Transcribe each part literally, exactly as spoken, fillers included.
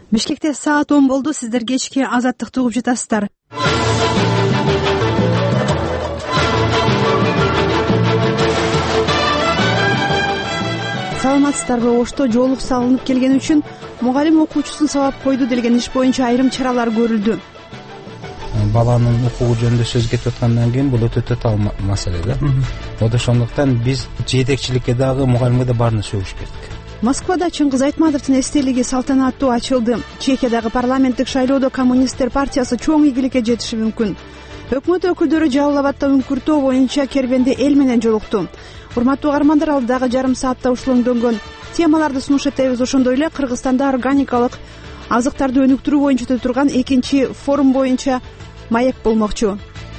Бишкекте саат он болду. Сиздер кечки Азаттыкты угуп жатасыздар. Саламатсыздарбы? Ошто жоолук салынып келген үчүн мугалим окуучусун сабап койду делген иш боюнча айрым чаралар көрүлдү. Баланын окуу жөнүндө сөз кетип аткандан кийин бул өтө татаал маселе да. Вот ошондуктан биз жетекчиликке дагы мугалимге да баарына сөгүш керек. Москвада Чыңгыз Айтматовдун эстелиги салтанаттуу ачылды. Чехиядагы парламенттик шайлоодо коммунисттер партиясы чоң ийгиликке жетиши мүмкүн. Өкмөт өкүлдөрү Жалал Абадда үңкүртөө боюнча кербенде эл менен жолукту. Урматтуу каармандар, алдагы жарым саатта ушулоңдонгон темаларды сунуш этебиз. Ошондой эле Кыргызстанда органикалык азыктарды өнүктүрүү боюнча өтө турган экинчи форум боюнча маек болмокчу.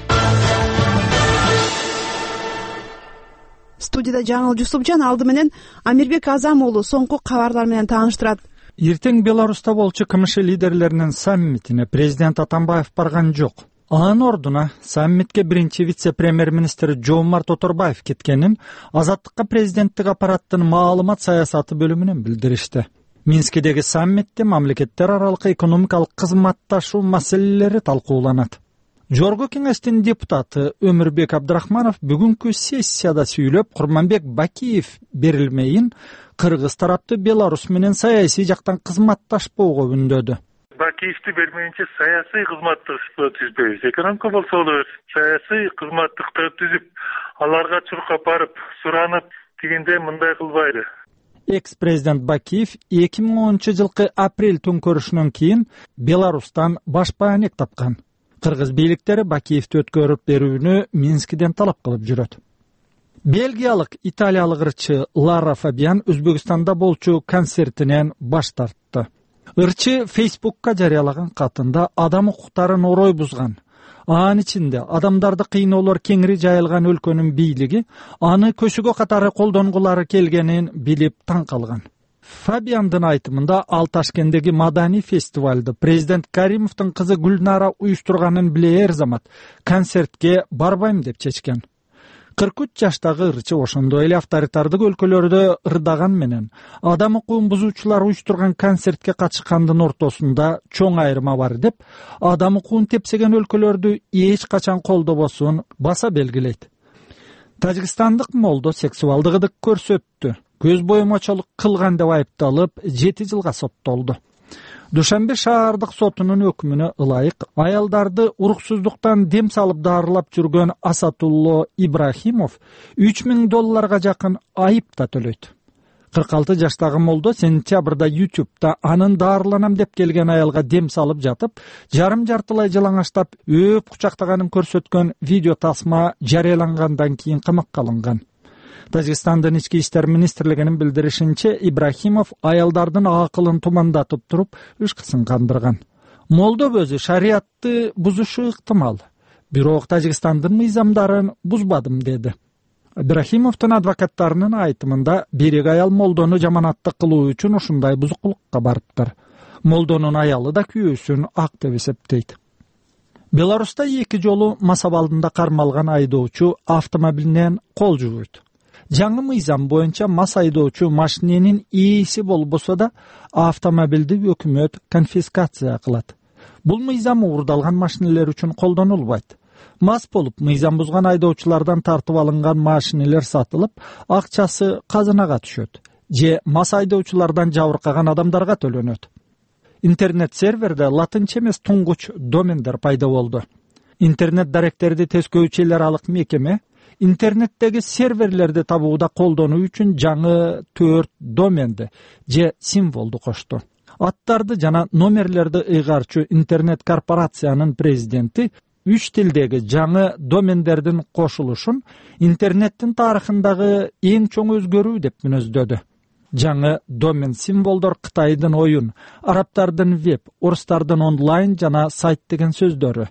Студияда Жаңыл Жусупжан, алды менен Амирбек Азам уулу соңку кабарлар менен тааныштырат. Эртең Беларуста болчу КМШ лидерлеринин саммитине президент Атамбаев барган жок. Анын ордуна саммитке биринчи вице-премьер-министр Жомарт Оторбаев кеткенин Азаттыкка президенттик аппараттын маалымат саясаты бөлүмүнөн билдиришти. Минскидеги саммитте мамлекеттер аралык экономикалык кызматташуу маселелери талкууланат. Жорго кеңештин депутаты Өмүрбек Абдрахманов бүгүнкү сессияда сүйлөп, Курманбек Бакиев берилмейин кыргыз тарапты Беларусь менен саясий жактан кызматташпоого үндөдү. Бакиевди бермейинче саясий кызматтыкты түзбөйбүз. Экономика болсо болобуз. Саясий кызматтыкты түзүп, аларга чуркап барып, суранып дегенде мындай кылбайды. Экс-президент Бакиев эки миң онунчу жылкы апрель төңкөрүшүнөн кийин Беларустан баш баанек тапкан. Кыргыз бийликтери Бакиевди өткөрүп берүүнү Минскиден талап кылып жүрөт. Бельгиялык, италиялык ырчы Лара Фабиан Өзбекстанда болчу концертинен баш тартты. Ырчы Фейсбукка жарыялаган катында адам укуктарын орой бузган. Анын ичинде адамдарды кыйноолор кеңири жайылган өлкөнүн бийлиги аны көчөгө катары колдонгулары келгенин билип таң калган. Фабиандын айтымында ал Ташкенттеги маданий фестивалды президент Каримовдун кызы Гүлнара уюштурганын биле эр замат концертке барбайм деп чечкен. кырк үч жаштагы ырчы ошондой эле авторитардык өлкөлөрдө ырдаган менен адам укугун бузуучулар уюштурган концертке катышкандын ортосунда чоң айырма бар деп, адам укугун тепсеген өлкөлөрдү эч качан колдобосун баса белгилейт. Тажикстандык молдо сексуалдык ыдык көрсөттү, көз боемочолук кылган деп айыпталып жети жылга соттолду. Душанбе шаардык сотунун өкүмүнө ылайык аялдарды уруксуздуктан дем салып дарылап жүргөн Асатулло Ибрахимов үч миң долларга жакын айып да төлөйт. кырк алты жаштагы молдо сентябрда ютубта анын дарыланам деп келген аялга дем салып жатып, жарым жартылай жалаңаштап өп кучактаганын көрсөткөн видео тасма жарыялангандан кийин камакка алынган. Тажикстандын ички иштер министрлигинин билдиришинче, Ибрахимов аялдардын акылын тумандатып туруп, ышкысын кандырган. Молдо өзү шариятты бузушу ыктымал, бирок Тажикстандын мыйзамдарын бузбадым деди. Ибрахимовдун адвокаттарынын айтымында бирик аял молдону жаманатты кылуу үчүн ушундай бузукулукка барыптыр. Молдонун аялы да күйөөсүн ак деп эсептейт. Беларуста эки жолу Масабалдында кармалган айдоочу автомобилинен кол жууйт. Жаңы мыйзам боюнча мас айдоочу машиненин ээси болбосо да автомобилди өкмөт конфискация кылат. Бул мыйзам уурдалган машинелер үчүн колдонулбайт. Мас болуп мыйзам бузган айдоочулардан тартып алынган машинелер сатылып, акчасы казынага түшөт же мас айдоочулардан жабыркаган адамдарга төлөнөт. Интернет серверде латынча эмес туңгуч домендер пайда болду. Интернет даректерди тескөөчүлөр аралык мекеме интернеттеги серверлерди табууда колдонуу үчүн жаңы төрт доменди же символду кошту. Аттарды жана номерлерди ыйгарчу интернет корпорациянын президенти үч тилдеги жаңы домендердин кошулушун интернеттин тарыхындагы эң чоң өзгөрүү деп мүнөздөдү. Жаңы домен символдор Кытайдын оюн, арабтардын веб, орустардын онлайн жана сайт деген сөздөрү.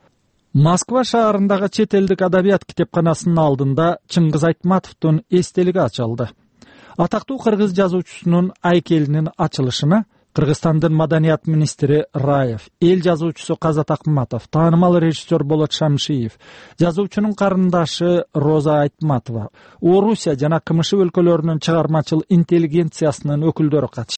Москва шаарындагы чет элдик адабият китепканасынын алдында Чыңгыз Айтматовдун эстелиги ачылды. Атактуу кыргыз жазуучусунун айкелинин ачылышына Кыргызстандын маданият министри Раев, эл жазуучусу Казат Акматов, таанымал режиссер Болот Шамшиев, жазуучунун карындашы Роза Айтматова, Орусия жана КМШ өлкөлөрүнүн чыгармачыл интеллигенциясынын өкүлдөрү катышты.